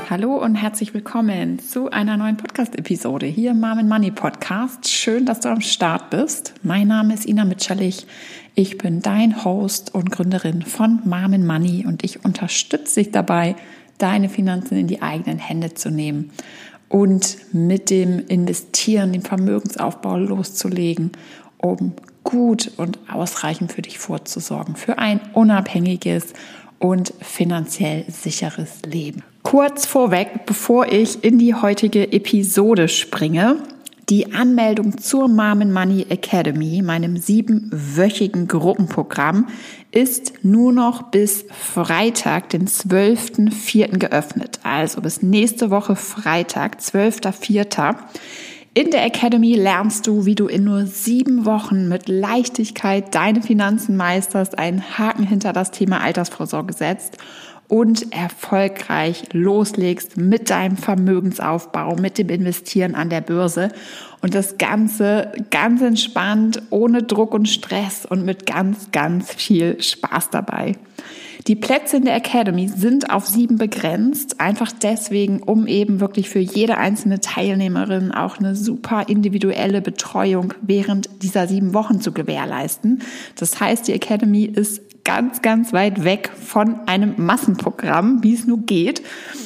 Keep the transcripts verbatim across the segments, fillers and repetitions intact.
hallo und herzlich willkommen zu einer neuen Podcast-Episode hier im Mom and Money Podcast. Schön, dass du am Start bist. Mein Name ist Ina Mitscherlich. Ich bin dein Host und Gründerin von Mom and Money und ich unterstütze dich dabei, deine Finanzen in die eigenen Hände zu nehmen und mit dem Investieren, dem Vermögensaufbau loszulegen, um gut und ausreichend für dich vorzusorgen, für ein unabhängiges und finanziell sicheres Leben. Kurz vorweg, bevor ich in die heutige Episode springe, die Anmeldung zur Mom and Money Academy, meinem siebenwöchigen Gruppenprogramm, ist nur noch bis Freitag, den zwölften vierten geöffnet. Also bis nächste Woche Freitag, zwölfter vierter In der Academy lernst du, wie du in nur sieben Wochen mit Leichtigkeit deine Finanzen meisterst, einen Haken hinter das Thema Altersvorsorge setzt und erfolgreich loslegst mit deinem Vermögensaufbau, mit dem Investieren an der Börse und das Ganze ganz entspannt, ohne Druck und Stress und mit ganz, ganz viel Spaß dabei. Die Plätze in der Academy sind auf sieben begrenzt, einfach deswegen, um eben wirklich für jede einzelne Teilnehmerin auch eine super individuelle Betreuung während dieser sieben Wochen zu gewährleisten. Das heißt, die Academy ist ganz, ganz weit weg von einem Massenprogramm, wie es nur geht.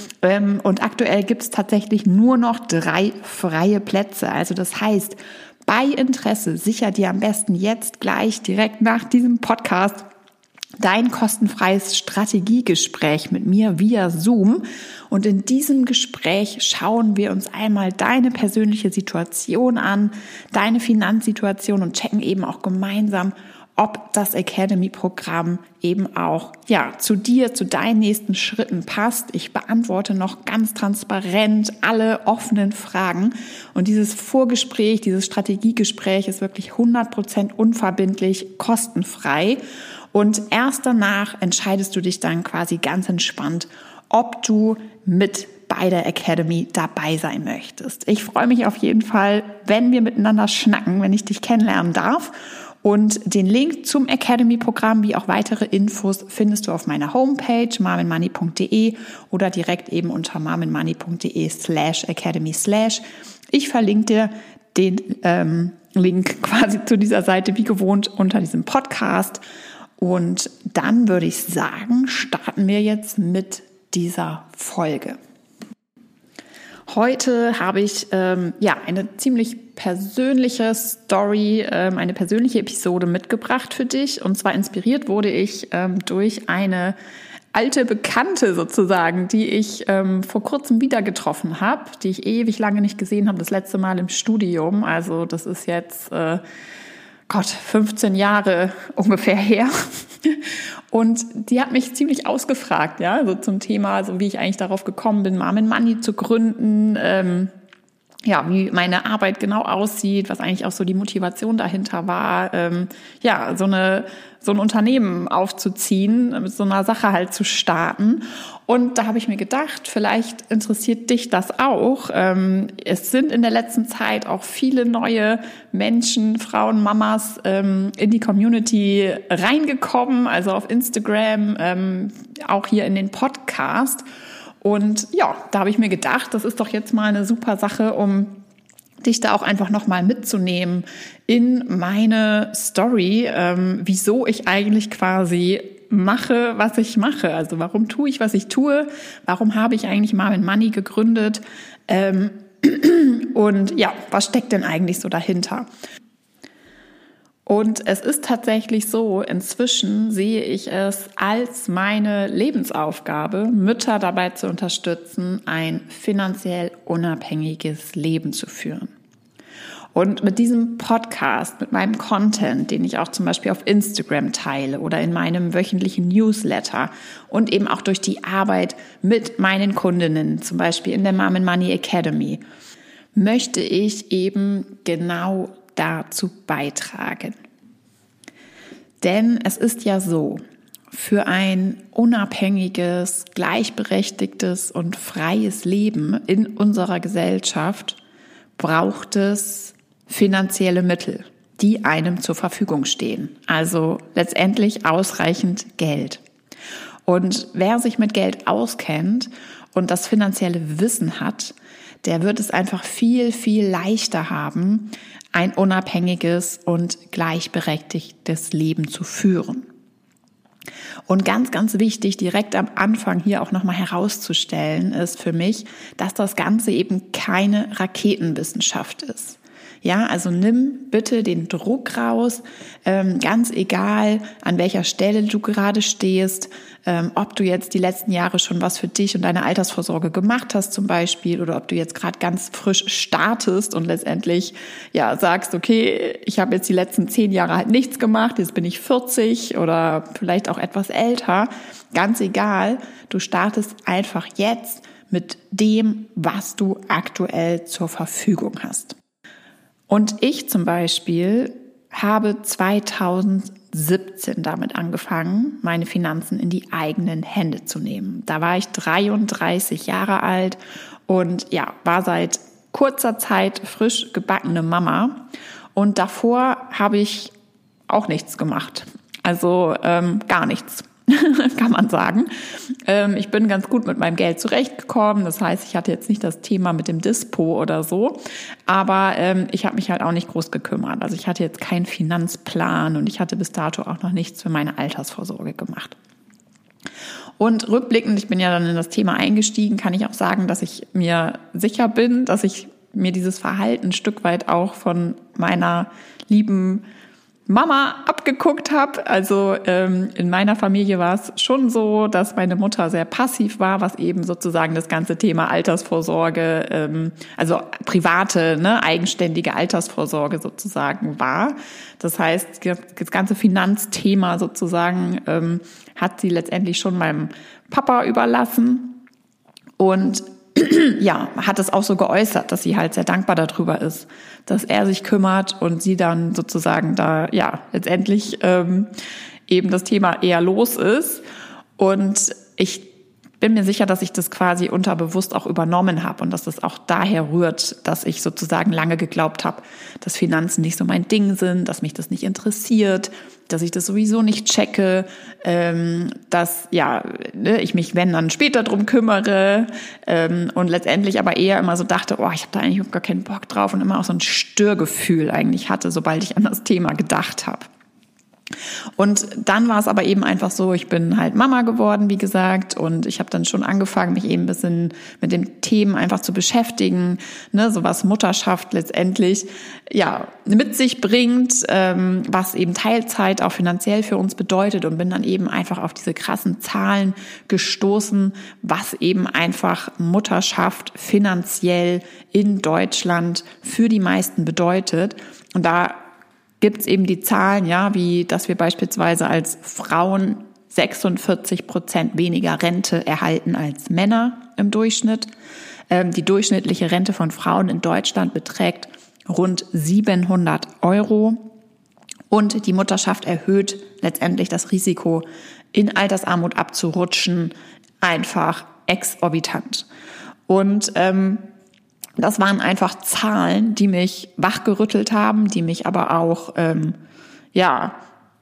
Und aktuell gibt es tatsächlich nur noch drei freie Plätze. Also das heißt, bei Interesse sicher dir am besten jetzt gleich direkt nach diesem Podcast dein kostenfreies Strategiegespräch mit mir via Zoom. Und in diesem Gespräch schauen wir uns einmal deine persönliche Situation an, deine Finanzsituation und checken eben auch gemeinsam, ob das Academy-Programm eben auch ja zu dir, zu deinen nächsten Schritten passt. Ich beantworte noch ganz transparent alle offenen Fragen. Und dieses Vorgespräch, dieses Strategiegespräch ist wirklich hundert Prozent unverbindlich, kostenfrei. Und erst danach entscheidest du dich dann quasi ganz entspannt, ob du mit bei der Academy dabei sein möchtest. Ich freue mich auf jeden Fall, wenn wir miteinander schnacken, wenn ich dich kennenlernen darf. Und den Link zum Academy-Programm wie auch weitere Infos findest du auf meiner Homepage momandmoney punkt de oder direkt eben unter momandmoney punkt de slash academy slash. Ich verlinke dir den ähm, Link quasi zu dieser Seite wie gewohnt unter diesem Podcast. Und dann würde ich sagen, starten wir jetzt mit dieser Folge. Heute habe ich ähm, ja eine ziemlich persönliche Story, ähm, eine persönliche Episode mitgebracht für dich. Und zwar inspiriert wurde ich ähm, durch eine alte Bekannte sozusagen, die ich ähm, vor kurzem wieder getroffen habe, die ich ewig lange nicht gesehen habe, das letzte Mal im Studium. Also das ist jetzt äh, Gott, fünfzehn Jahre ungefähr her. Und die hat mich ziemlich ausgefragt, ja, so zum Thema, so wie ich eigentlich darauf gekommen bin, Mom and Money zu gründen, ähm, ja, wie meine Arbeit genau aussieht, was eigentlich auch so die Motivation dahinter war, ähm, ja, so eine so ein Unternehmen aufzuziehen, mit so einer Sache halt zu starten. Und da habe ich mir gedacht, vielleicht interessiert dich das auch. Ähm, es sind in der letzten Zeit auch viele neue Menschen, Frauen, Mamas ähm, in die Community reingekommen, also auf Instagram, ähm, auch hier in den Podcast. Und ja, da habe ich mir gedacht, das ist doch jetzt mal eine super Sache, um dich da auch einfach nochmal mitzunehmen in meine Story, ähm, wieso ich eigentlich quasi mache, was ich mache. Also warum tue ich, was ich tue? Warum habe ich eigentlich Mom and Money gegründet? Ähm, und ja, was steckt denn eigentlich so dahinter? Und es ist tatsächlich so, inzwischen sehe ich es als meine Lebensaufgabe, Mütter dabei zu unterstützen, ein finanziell unabhängiges Leben zu führen. Und mit diesem Podcast, mit meinem Content, den ich auch zum Beispiel auf Instagram teile oder in meinem wöchentlichen Newsletter und eben auch durch die Arbeit mit meinen Kundinnen, zum Beispiel in der Mom and Money Academy, möchte ich eben genau dazu beitragen. Denn es ist ja so, für ein unabhängiges, gleichberechtigtes und freies Leben in unserer Gesellschaft braucht es finanzielle Mittel, die einem zur Verfügung stehen. Also letztendlich ausreichend Geld. Und wer sich mit Geld auskennt und das finanzielle Wissen hat, der wird es einfach viel, viel leichter haben, ein unabhängiges und gleichberechtigtes Leben zu führen. Und ganz, ganz wichtig, direkt am Anfang hier auch nochmal herauszustellen, ist für mich, dass das Ganze eben keine Raketenwissenschaft ist. Ja, also nimm bitte den Druck raus, ähm, ganz egal, an welcher Stelle du gerade stehst, ähm, ob du jetzt die letzten Jahre schon was für dich und deine Altersvorsorge gemacht hast zum Beispiel, oder ob du jetzt gerade ganz frisch startest und letztendlich ja sagst, okay, ich habe jetzt die letzten zehn Jahre halt nichts gemacht, jetzt bin ich vierzig oder vielleicht auch etwas älter, ganz egal, du startest einfach jetzt mit dem, was du aktuell zur Verfügung hast. Und ich zum Beispiel habe zweitausendsiebzehn damit angefangen, meine Finanzen in die eigenen Hände zu nehmen. Da war ich dreiunddreißig Jahre alt und ja, war seit kurzer Zeit frisch gebackene Mama. Und davor habe ich auch nichts gemacht. Also ähm, gar nichts. Kann man sagen. Ähm, ich bin ganz gut mit meinem Geld zurechtgekommen. Das heißt, ich hatte jetzt nicht das Thema mit dem Dispo oder so. Aber ähm, ich habe mich halt auch nicht groß gekümmert. Also ich hatte jetzt keinen Finanzplan und ich hatte bis dato auch noch nichts für meine Altersvorsorge gemacht. Und rückblickend, ich bin ja dann in das Thema eingestiegen, kann ich auch sagen, dass ich mir sicher bin, dass ich mir dieses Verhalten ein Stück weit auch von meiner lieben Mama abgeguckt habe. Also ähm, in meiner Familie war es schon so, dass meine Mutter sehr passiv war, was eben sozusagen das ganze Thema Altersvorsorge, ähm, also private, ne, eigenständige Altersvorsorge sozusagen war. Das heißt, das ganze Finanzthema sozusagen ähm, hat sie letztendlich schon meinem Papa überlassen und ja, hat es auch so geäußert, dass sie halt sehr dankbar darüber ist, dass er sich kümmert und sie dann sozusagen da, ja, letztendlich ähm, eben das Thema eher los ist. Und ich bin mir sicher, dass ich das quasi unterbewusst auch übernommen habe und dass das auch daher rührt, dass ich sozusagen lange geglaubt habe, dass Finanzen nicht so mein Ding sind, dass mich das nicht interessiert, dass ich das sowieso nicht checke, ähm, dass ja ne, ich mich, wenn, dann später drum kümmere ähm, und letztendlich aber eher immer so dachte, oh, ich habe da eigentlich gar keinen Bock drauf und immer auch so ein Störgefühl eigentlich hatte, sobald ich an das Thema gedacht habe. Und dann war es aber eben einfach so, ich bin halt Mama geworden, wie gesagt, und ich habe dann schon angefangen, mich eben ein bisschen mit den Themen einfach zu beschäftigen, ne, so was Mutterschaft letztendlich ja mit sich bringt, ähm, was eben Teilzeit auch finanziell für uns bedeutet, und bin dann eben einfach auf diese krassen Zahlen gestoßen, was eben einfach Mutterschaft finanziell in Deutschland für die meisten bedeutet. Und da gibt es eben die Zahlen, ja, wie dass wir beispielsweise als Frauen sechsundvierzig Prozent weniger Rente erhalten als Männer im Durchschnitt. Ähm, die durchschnittliche Rente von Frauen in Deutschland beträgt rund siebenhundert Euro. Und die Mutterschaft erhöht letztendlich das Risiko, in Altersarmut abzurutschen, einfach exorbitant. Und ähm, das waren einfach Zahlen, die mich wachgerüttelt haben, die mich aber auch ähm, ja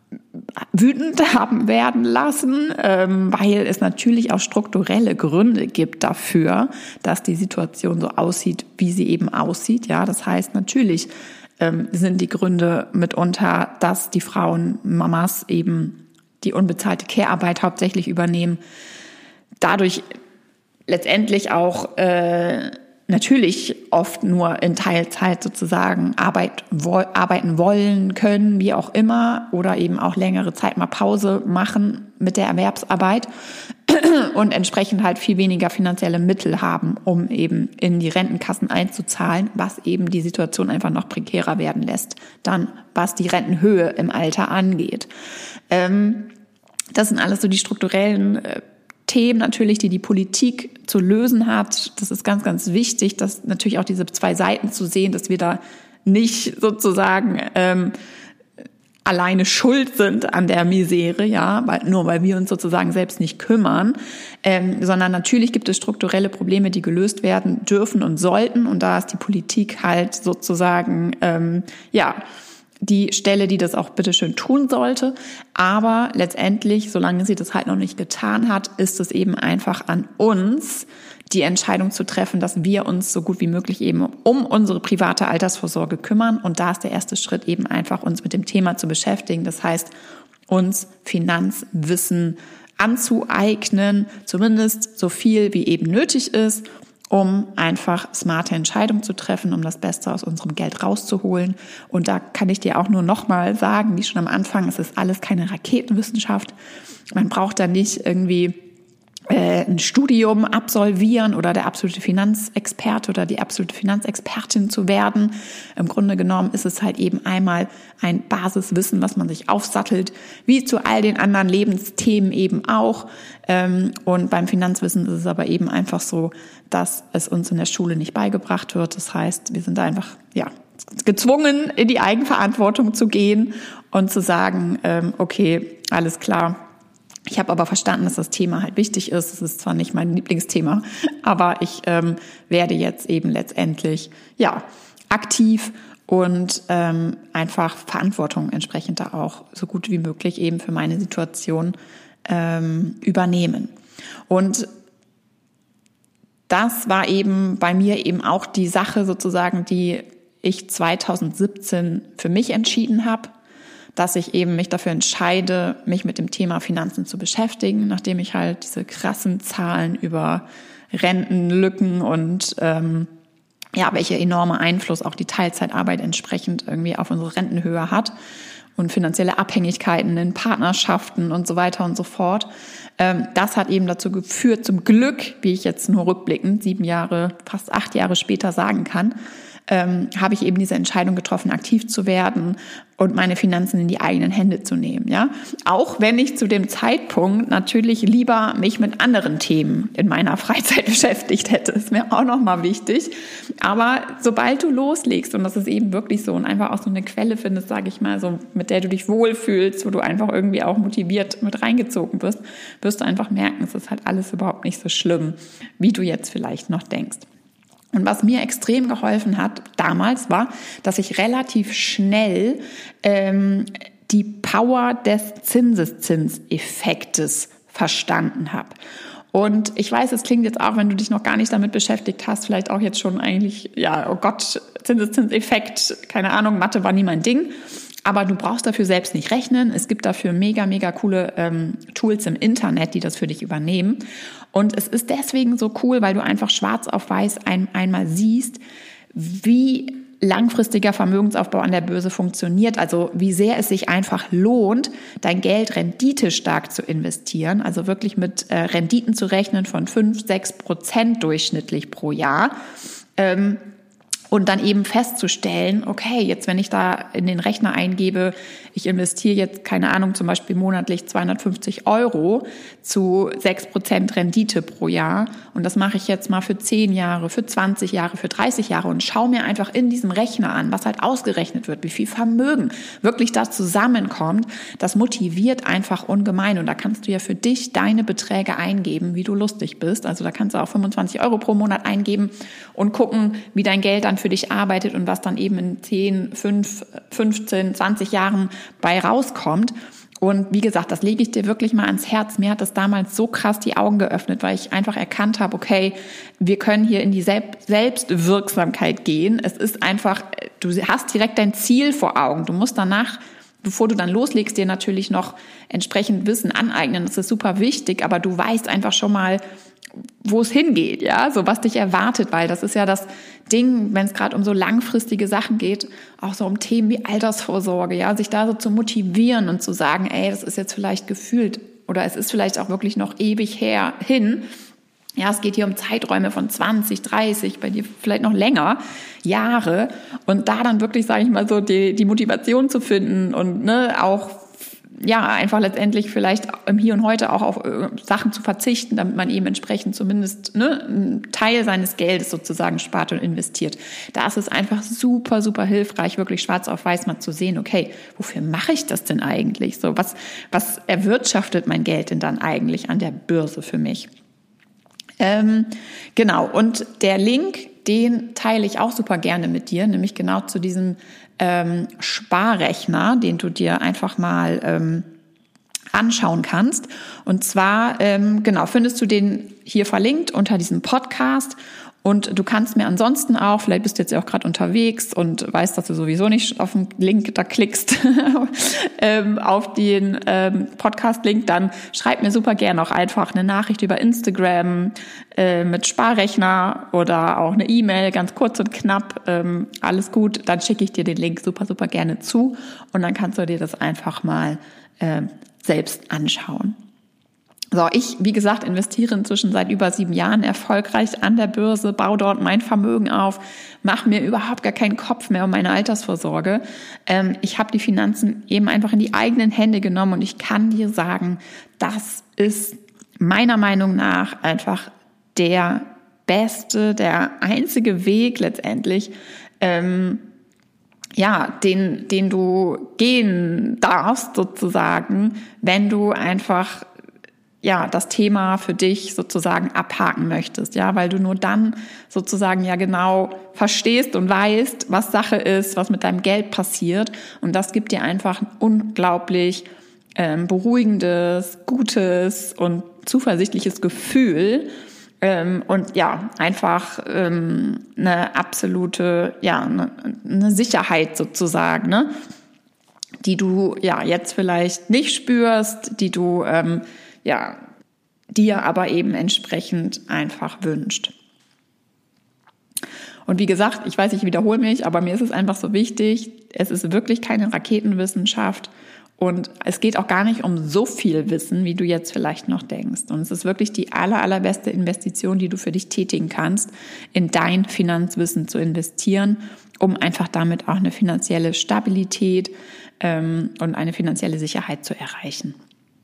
wütend haben werden lassen, ähm, weil es natürlich auch strukturelle Gründe gibt dafür, dass die Situation so aussieht, wie sie eben aussieht. Ja, das heißt natürlich ähm, sind die Gründe mitunter, dass die Frauen, Mamas eben die unbezahlte Care-Arbeit hauptsächlich übernehmen, dadurch letztendlich auch äh, natürlich oft nur in Teilzeit sozusagen Arbeit, wo, arbeiten wollen können, wie auch immer, oder eben auch längere Zeit mal Pause machen mit der Erwerbsarbeit und entsprechend halt viel weniger finanzielle Mittel haben, um eben in die Rentenkassen einzuzahlen, was eben die Situation einfach noch prekärer werden lässt, dann was die Rentenhöhe im Alter angeht. Ähm, das sind alles so die strukturellen äh, Themen natürlich, die die Politik zu lösen hat. Das ist ganz, ganz wichtig, dass natürlich auch diese zwei Seiten zu sehen, dass wir da nicht sozusagen ähm, alleine schuld sind an der Misere, ja, weil, nur weil wir uns sozusagen selbst nicht kümmern, ähm, sondern natürlich gibt es strukturelle Probleme, die gelöst werden dürfen und sollten, und da ist die Politik halt sozusagen, ähm, ja, die Stelle, die das auch bitteschön tun sollte. Aber letztendlich, solange sie das halt noch nicht getan hat, ist es eben einfach an uns, die Entscheidung zu treffen, dass wir uns so gut wie möglich eben um unsere private Altersvorsorge kümmern. Und da ist der erste Schritt eben einfach, uns mit dem Thema zu beschäftigen. Das heißt, uns Finanzwissen anzueignen, zumindest so viel wie eben nötig ist, um einfach smarte Entscheidungen zu treffen, um das Beste aus unserem Geld rauszuholen. Und da kann ich dir auch nur nochmal sagen, wie schon am Anfang, es ist alles keine Raketenwissenschaft. Man braucht da nicht irgendwie ein Studium absolvieren oder der absolute Finanzexperte oder die absolute Finanzexpertin zu werden. Im Grunde genommen ist es halt eben einmal ein Basiswissen, was man sich aufsattelt, wie zu all den anderen Lebensthemen eben auch. Und beim Finanzwissen ist es aber eben einfach so, dass es uns in der Schule nicht beigebracht wird. Das heißt, wir sind da einfach, ja, gezwungen, in die Eigenverantwortung zu gehen und zu sagen, okay, alles klar. Ich habe aber verstanden, dass das Thema halt wichtig ist. Es ist zwar nicht mein Lieblingsthema, aber ich ähm, werde jetzt eben letztendlich ja aktiv und ähm, einfach Verantwortung entsprechend da auch so gut wie möglich eben für meine Situation ähm, übernehmen. Und das war eben bei mir eben auch die Sache sozusagen, die ich zwanzig siebzehn für mich entschieden habe, dass ich eben mich dafür entscheide, mich mit dem Thema Finanzen zu beschäftigen, nachdem ich halt diese krassen Zahlen über Rentenlücken und ähm, ja, welche enorme Einfluss auch die Teilzeitarbeit entsprechend irgendwie auf unsere Rentenhöhe hat und finanzielle Abhängigkeiten in Partnerschaften und so weiter und so fort. Ähm, das hat eben dazu geführt, zum Glück, wie ich jetzt nur rückblickend sieben Jahre, fast acht Jahre später sagen kann, Ähm, habe ich eben diese Entscheidung getroffen, aktiv zu werden und meine Finanzen in die eigenen Hände zu nehmen. Ja, auch wenn ich zu dem Zeitpunkt natürlich lieber mich mit anderen Themen in meiner Freizeit beschäftigt hätte, ist mir auch nochmal wichtig. Aber sobald du loslegst, und das ist eben wirklich so, und einfach auch so eine Quelle findest, sage ich mal, so mit der du dich wohlfühlst, wo du einfach irgendwie auch motiviert mit reingezogen wirst, wirst du einfach merken, es ist halt alles überhaupt nicht so schlimm, wie du jetzt vielleicht noch denkst. Und was mir extrem geholfen hat damals war, dass ich relativ schnell ähm, die Power des Zinseszinseffektes verstanden habe. Und ich weiß, es klingt jetzt auch, wenn du dich noch gar nicht damit beschäftigt hast, vielleicht auch jetzt schon eigentlich, ja, oh Gott, Zinseszinseffekt, keine Ahnung, Mathe war nie mein Ding. Aber du brauchst dafür selbst nicht rechnen. Es gibt dafür mega, mega coole ähm, Tools im Internet, die das für dich übernehmen. Und es ist deswegen so cool, weil du einfach schwarz auf weiß ein, einmal siehst, wie langfristiger Vermögensaufbau an der Börse funktioniert. Also wie sehr es sich einfach lohnt, dein Geld renditestark zu investieren. Also wirklich mit äh, Renditen zu rechnen von fünf, sechs Prozent durchschnittlich pro Jahr. Ähm, Und dann eben festzustellen, okay, jetzt wenn ich da in den Rechner eingebe, ich investiere jetzt, keine Ahnung, zum Beispiel monatlich zweihundertfünfzig Euro zu sechs Prozent Rendite pro Jahr. Und das mache ich jetzt mal für zehn Jahre, für zwanzig Jahre, für dreißig Jahre und schaue mir einfach in diesem Rechner an, was halt ausgerechnet wird, wie viel Vermögen wirklich da zusammenkommt. Das motiviert einfach ungemein. Und da kannst du ja für dich deine Beträge eingeben, wie du lustig bist. Also da kannst du auch fünfundzwanzig Euro pro Monat eingeben und gucken, wie dein Geld dann für dich arbeitet und was dann eben in zehn, fünf, fünfzehn, zwanzig Jahren bei rauskommt. Und wie gesagt, das lege ich dir wirklich mal ans Herz. Mir hat das damals so krass die Augen geöffnet, weil ich einfach erkannt habe, okay, wir können hier in die Selbstwirksamkeit gehen. Es ist einfach, du hast direkt dein Ziel vor Augen. Du musst danach, bevor du dann loslegst, dir natürlich noch entsprechend Wissen aneignen. Das ist super wichtig, aber du weißt einfach schon mal, wo es hingeht, ja, so was dich erwartet, weil das ist ja das Ding, wenn es gerade um so langfristige Sachen geht, auch so um Themen wie Altersvorsorge, ja, sich da so zu motivieren und zu sagen, ey, das ist jetzt vielleicht gefühlt oder es ist vielleicht auch wirklich noch ewig her hin. Ja, es geht hier um Zeiträume von zwanzig, dreißig, bei dir vielleicht noch länger, Jahre und da dann wirklich, sage ich mal so, die, die Motivation zu finden und ne, auch ja, einfach letztendlich vielleicht im Hier und Heute auch auf Sachen zu verzichten, damit man eben entsprechend zumindest ne, einen Teil seines Geldes sozusagen spart und investiert. Da ist es einfach super, super hilfreich, wirklich schwarz auf weiß mal zu sehen, okay, wofür mache ich das denn eigentlich? So, was, was erwirtschaftet mein Geld denn dann eigentlich an der Börse für mich? Ähm, genau, und der Link, den teile ich auch super gerne mit dir, nämlich genau zu diesem ähm, Sparrechner, den du dir einfach mal ähm, anschauen kannst. Und zwar, ähm, genau, findest du den hier verlinkt unter diesem Podcast. Und du kannst mir ansonsten auch, vielleicht bist du jetzt ja auch gerade unterwegs und weißt, dass du sowieso nicht auf den Link da klickst, ähm, auf den ähm, Podcast-Link, dann schreib mir super gerne auch einfach eine Nachricht über Instagram äh, mit Sparrechner oder auch eine E-Mail, ganz kurz und knapp, ähm, alles gut. Dann schicke ich dir den Link super, super gerne zu und dann kannst du dir das einfach mal äh, selbst anschauen. So, ich, wie gesagt, investiere inzwischen seit über sieben Jahren erfolgreich an der Börse, baue dort mein Vermögen auf, mache mir überhaupt gar keinen Kopf mehr um meine Altersvorsorge. Ähm, ich habe die Finanzen eben einfach in die eigenen Hände genommen und ich kann dir sagen, das ist meiner Meinung nach einfach der beste, der einzige Weg letztendlich, ähm, ja, den, den du gehen darfst sozusagen, wenn du einfach ja, das Thema für dich sozusagen abhaken möchtest, ja, weil du nur dann sozusagen ja genau verstehst und weißt, was Sache ist, was mit deinem Geld passiert und das gibt dir einfach ein unglaublich ähm, beruhigendes, gutes und zuversichtliches Gefühl ähm, und ja, einfach ähm, eine absolute, ja, eine, eine Sicherheit sozusagen, ne, die du ja jetzt vielleicht nicht spürst, die du ähm, ja, dir aber eben entsprechend einfach wünscht. Und wie gesagt, ich weiß, ich wiederhole mich, aber mir ist es einfach so wichtig, es ist wirklich keine Raketenwissenschaft und es geht auch gar nicht um so viel Wissen, wie du jetzt vielleicht noch denkst. Und es ist wirklich die aller, allerbeste Investition, die du für dich tätigen kannst, in dein Finanzwissen zu investieren, um einfach damit auch eine finanzielle Stabilität ähm, und eine finanzielle Sicherheit zu erreichen.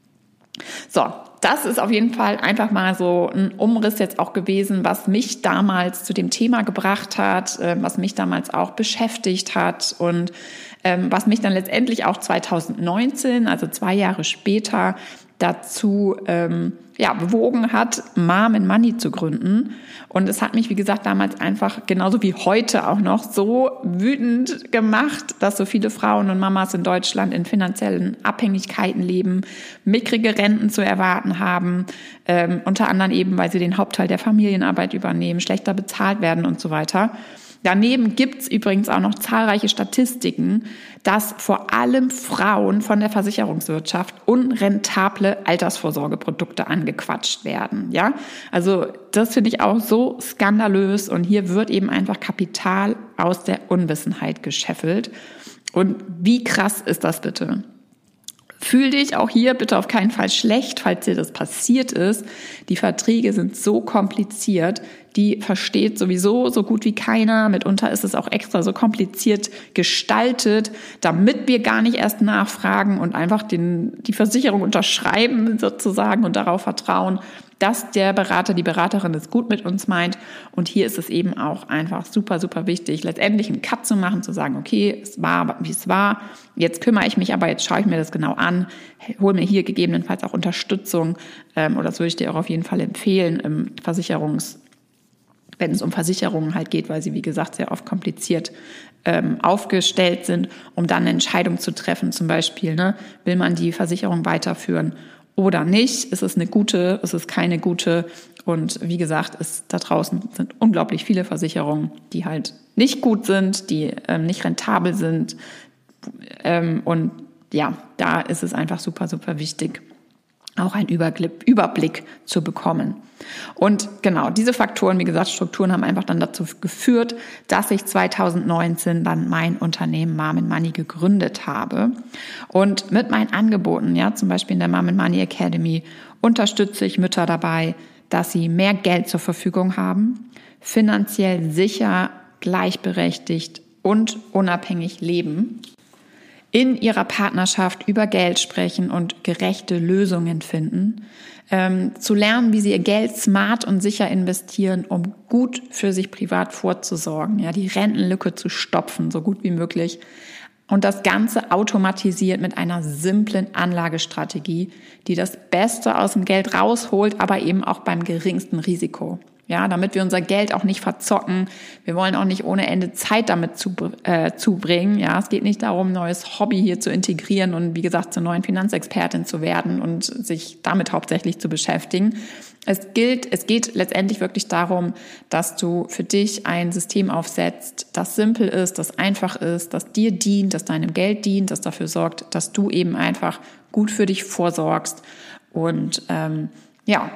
So, das ist auf jeden Fall einfach mal so ein Umriss jetzt auch gewesen, was mich damals zu dem Thema gebracht hat, was mich damals auch beschäftigt hat und was mich dann letztendlich auch zwanzig neunzehn, also zwei Jahre später, dazu ähm, ja, bewogen hat, Mom and Money zu gründen. Und es hat mich, wie gesagt, damals einfach genauso wie heute auch noch so wütend gemacht, dass so viele Frauen und Mamas in Deutschland in finanziellen Abhängigkeiten leben, mickrige Renten zu erwarten haben, ähm, unter anderem eben, weil sie den Hauptteil der Familienarbeit übernehmen, schlechter bezahlt werden und so weiter. Daneben gibt's übrigens auch noch zahlreiche Statistiken, dass vor allem Frauen von der Versicherungswirtschaft unrentable Altersvorsorgeprodukte angequatscht werden. Ja, also das finde ich auch so skandalös und hier wird eben einfach Kapital aus der Unwissenheit gescheffelt. Und wie krass ist das bitte? Fühl dich auch hier bitte auf keinen Fall schlecht, falls dir das passiert ist. Die Verträge sind so kompliziert, die versteht sowieso so gut wie keiner. Mitunter ist es auch extra so kompliziert gestaltet, damit wir gar nicht erst nachfragen und einfach den, die Versicherung unterschreiben sozusagen und darauf vertrauen, dass der Berater, die Beraterin es gut mit uns meint. Und hier ist es eben auch einfach super, super wichtig, letztendlich einen Cut zu machen, zu sagen, okay, es war, wie es war. Jetzt kümmere ich mich aber, jetzt schaue ich mir das genau an, hole mir hier gegebenenfalls auch Unterstützung. Ähm, oder das würde ich dir auch auf jeden Fall empfehlen, im Versicherungs wenn es um Versicherungen halt geht, weil sie, wie gesagt, sehr oft kompliziert ähm, aufgestellt sind, um dann eine Entscheidung zu treffen, zum Beispiel, ne, will man die Versicherung weiterführen oder nicht? Ist es eine gute, ist es keine gute? Und wie gesagt, ist, da draußen sind unglaublich viele Versicherungen, die halt nicht gut sind, die ähm, nicht rentabel sind. Ähm, und ja, da ist es einfach super, super wichtig, auch einen Überblick, Überblick zu bekommen. Und genau, diese Faktoren, wie gesagt, Strukturen haben einfach dann dazu geführt, dass ich zwanzig neunzehn dann mein Unternehmen Mom and Money gegründet habe. Und mit meinen Angeboten, ja, zum Beispiel in der Mom and Money Academy, unterstütze ich Mütter dabei, dass sie mehr Geld zur Verfügung haben, finanziell sicher, gleichberechtigt und unabhängig leben, in ihrer Partnerschaft über Geld sprechen und gerechte Lösungen finden, ähm, zu lernen, wie sie ihr Geld smart und sicher investieren, um gut für sich privat vorzusorgen, ja, die Rentenlücke zu stopfen, so gut wie möglich. Und das Ganze automatisiert mit einer simplen Anlagestrategie, die das Beste aus dem Geld rausholt, aber eben auch beim geringsten Risiko. Ja, damit wir unser Geld auch nicht verzocken. Wir wollen auch nicht ohne Ende Zeit damit zu, äh, zubringen. Ja, es geht nicht darum, ein neues Hobby hier zu integrieren und wie gesagt zur neuen Finanzexpertin zu werden und sich damit hauptsächlich zu beschäftigen. Es gilt, es geht letztendlich wirklich darum, dass du für dich ein System aufsetzt, das simpel ist, das einfach ist, das dir dient, das deinem Geld dient, das dafür sorgt, dass du eben einfach gut für dich vorsorgst und ähm, ja,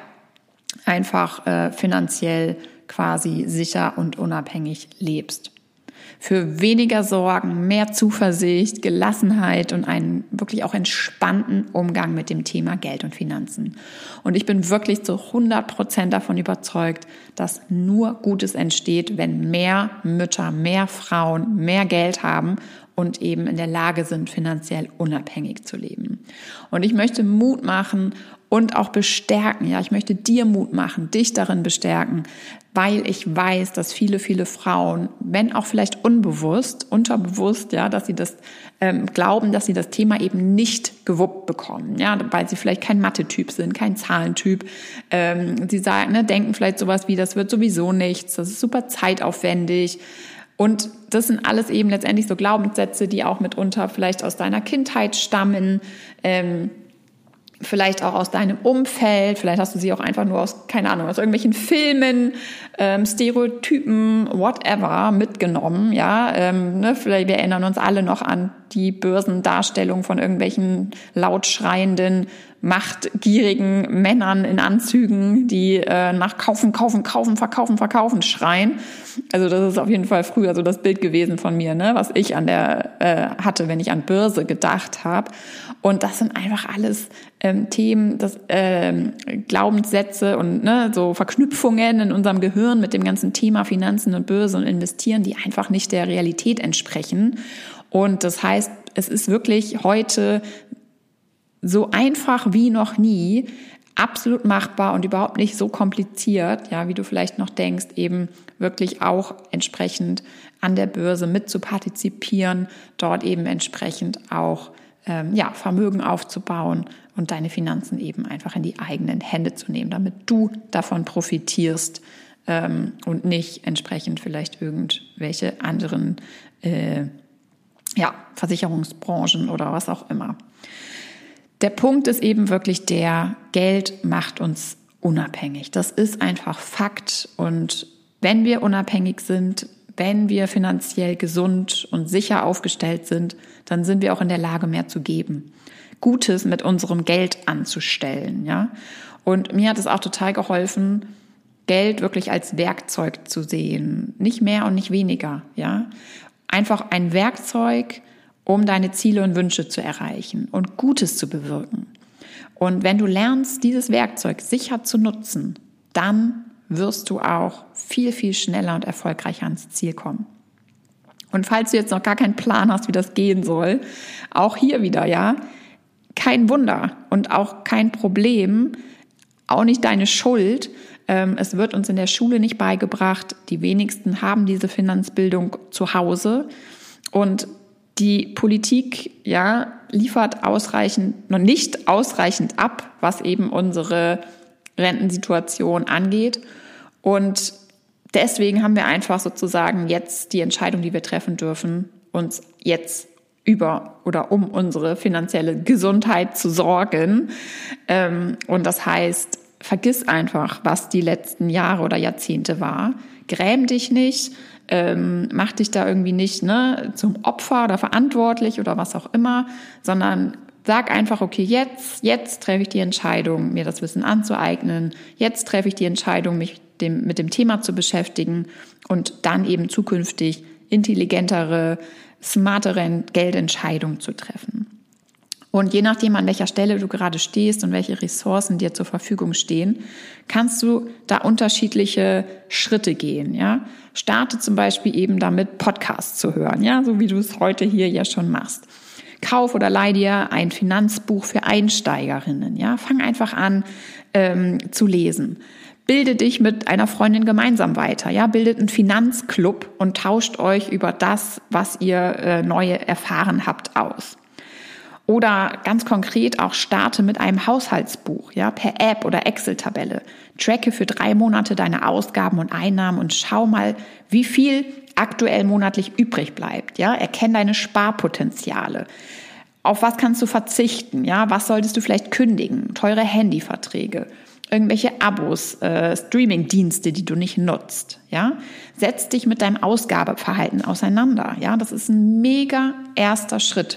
einfach äh, finanziell quasi sicher und unabhängig lebst. Für weniger Sorgen, mehr Zuversicht, Gelassenheit und einen wirklich auch entspannten Umgang mit dem Thema Geld und Finanzen. Und ich bin wirklich zu hundert Prozent davon überzeugt, dass nur Gutes entsteht, wenn mehr Mütter, mehr Frauen mehr Geld haben und eben in der Lage sind, finanziell unabhängig zu leben. Und ich möchte Mut machen und auch bestärken. Ja, ich möchte dir Mut machen, dich darin bestärken, weil ich weiß, dass viele, viele Frauen, wenn auch vielleicht unbewusst, unterbewusst, ja, dass sie das ähm, glauben, dass sie das Thema eben nicht gewuppt bekommen, ja, weil sie vielleicht kein Mathe-Typ sind, kein Zahlentyp. Ähm, sie sagen, ne, denken vielleicht sowas wie, das wird sowieso nichts, das ist super zeitaufwendig. Und das sind alles eben letztendlich so Glaubenssätze, die auch mitunter vielleicht aus deiner Kindheit stammen, ähm, vielleicht auch aus deinem Umfeld, vielleicht hast du sie auch einfach nur aus, keine Ahnung, aus irgendwelchen Filmen, ähm, Stereotypen, whatever, mitgenommen, ja, ähm, ne, vielleicht, wir erinnern uns alle noch an die Börsendarstellung von irgendwelchen laut schreienden, machtgierigen Männern in Anzügen, die äh, nach kaufen, kaufen, kaufen, verkaufen, verkaufen schreien. Also das ist auf jeden Fall früher so das Bild gewesen von mir, ne, was ich an der äh, hatte, wenn ich an Börse gedacht habe. Und das sind einfach alles ähm, Themen, das ähm, Glaubenssätze und ne, so Verknüpfungen in unserem Gehirn mit dem ganzen Thema Finanzen und Börse und Investieren, die einfach nicht der Realität entsprechen. Und das heißt, es ist wirklich heute so einfach wie noch nie, absolut machbar und überhaupt nicht so kompliziert, ja, wie du vielleicht noch denkst, eben wirklich auch entsprechend an der Börse mit zu partizipieren, dort eben entsprechend auch ähm, ja, Vermögen aufzubauen und deine Finanzen eben einfach in die eigenen Hände zu nehmen, damit du davon profitierst ähm, und nicht entsprechend vielleicht irgendwelche anderen äh, ja, Versicherungsbranchen oder was auch immer. Der Punkt ist eben wirklich der, Geld macht uns unabhängig. Das ist einfach Fakt. Und wenn wir unabhängig sind, wenn wir finanziell gesund und sicher aufgestellt sind, dann sind wir auch in der Lage, mehr zu geben. Gutes mit unserem Geld anzustellen, ja. Und mir hat es auch total geholfen, Geld wirklich als Werkzeug zu sehen. Nicht mehr und nicht weniger, ja. Einfach ein Werkzeug, um deine Ziele und Wünsche zu erreichen und Gutes zu bewirken. Und wenn du lernst, dieses Werkzeug sicher zu nutzen, dann wirst du auch viel, viel schneller und erfolgreicher ans Ziel kommen. Und falls du jetzt noch gar keinen Plan hast, wie das gehen soll, auch hier wieder, ja, kein Wunder und auch kein Problem, auch nicht deine Schuld. Es wird uns in der Schule nicht beigebracht. Die wenigsten haben diese Finanzbildung zu Hause. Und die Politik, ja, liefert ausreichend, noch nicht ausreichend ab, was eben unsere Rentensituation angeht. Und deswegen haben wir einfach sozusagen jetzt die Entscheidung, die wir treffen dürfen, uns jetzt über oder um unsere finanzielle Gesundheit zu sorgen. Und das heißt, vergiss einfach, was die letzten Jahre oder Jahrzehnte war. Gräm dich nicht. Ähm, mach dich da irgendwie nicht ne, zum Opfer oder verantwortlich oder was auch immer, sondern sag einfach, okay, jetzt, jetzt treffe ich die Entscheidung, mir das Wissen anzueignen, jetzt treffe ich die Entscheidung, mich dem, mit dem Thema zu beschäftigen und dann eben zukünftig intelligentere, smartere Geldentscheidungen zu treffen. Und je nachdem, an welcher Stelle du gerade stehst und welche Ressourcen dir zur Verfügung stehen, kannst du da unterschiedliche Schritte gehen, ja. Starte zum Beispiel eben damit, Podcasts zu hören, ja, so wie du es heute hier ja schon machst. Kauf oder leih dir ein Finanzbuch für Einsteigerinnen, ja. Fang einfach an, ähm, zu lesen. Bilde dich mit einer Freundin gemeinsam weiter, ja. Bildet einen Finanzclub und tauscht euch über das, was ihr äh, Neue erfahren habt, aus. Oder ganz konkret auch starte mit einem Haushaltsbuch, ja, per App oder Excel-Tabelle. Tracke für drei Monate deine Ausgaben und Einnahmen und schau mal, wie viel aktuell monatlich übrig bleibt, ja. Erkenn deine Sparpotenziale. Auf was kannst du verzichten, ja? Was solltest du vielleicht kündigen? Teure Handyverträge, irgendwelche Abos, äh, Streamingdienste, die du nicht nutzt, ja? Setz dich mit deinem Ausgabeverhalten auseinander, ja? Das ist ein mega erster Schritt.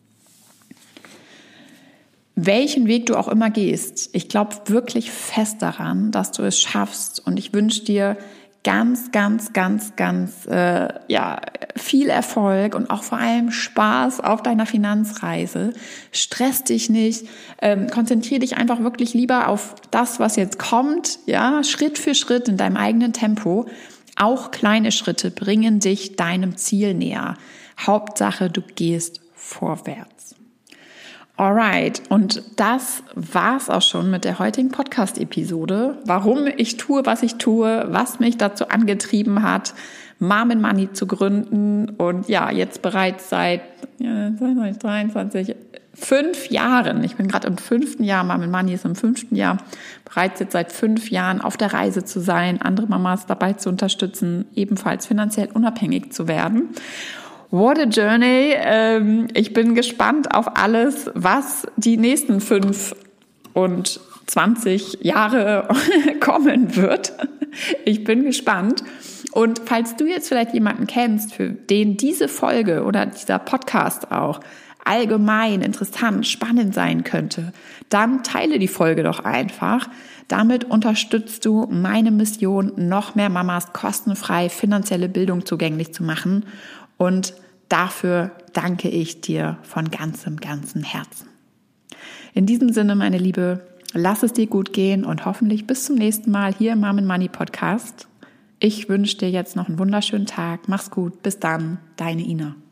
Welchen Weg du auch immer gehst, ich glaube wirklich fest daran, dass du es schaffst, und ich wünsche dir ganz, ganz, ganz, ganz äh, ja, viel Erfolg und auch vor allem Spaß auf deiner Finanzreise. Stress dich nicht, ähm, konzentriere dich einfach wirklich lieber auf das, was jetzt kommt, ja, Schritt für Schritt in deinem eigenen Tempo. Auch kleine Schritte bringen dich deinem Ziel näher. Hauptsache, du gehst vorwärts. Alright, und das war's auch schon mit der heutigen Podcast-Episode. Warum ich tue, was ich tue, was mich dazu angetrieben hat, Mom and Money zu gründen und ja, jetzt bereits seit ja, dreiundzwanzig, fünf Jahren, ich bin gerade im fünften Jahr, Mom and Money ist im fünften Jahr, bereits jetzt seit fünf Jahren auf der Reise zu sein, andere Mamas dabei zu unterstützen, ebenfalls finanziell unabhängig zu werden. What a journey. Ich bin gespannt auf alles, was die nächsten fünf und zwanzig Jahre kommen wird. Ich bin gespannt. Und falls du jetzt vielleicht jemanden kennst, für den diese Folge oder dieser Podcast auch allgemein interessant, spannend sein könnte, dann teile die Folge doch einfach. Damit unterstützt du meine Mission, noch mehr Mamas kostenfrei finanzielle Bildung zugänglich zu machen. Und dafür danke ich dir von ganzem, ganzem Herzen. In diesem Sinne, meine Liebe, lass es dir gut gehen und hoffentlich bis zum nächsten Mal hier im Mom and Money Podcast. Ich wünsche dir jetzt noch einen wunderschönen Tag. Mach's gut. Bis dann. Deine Ina.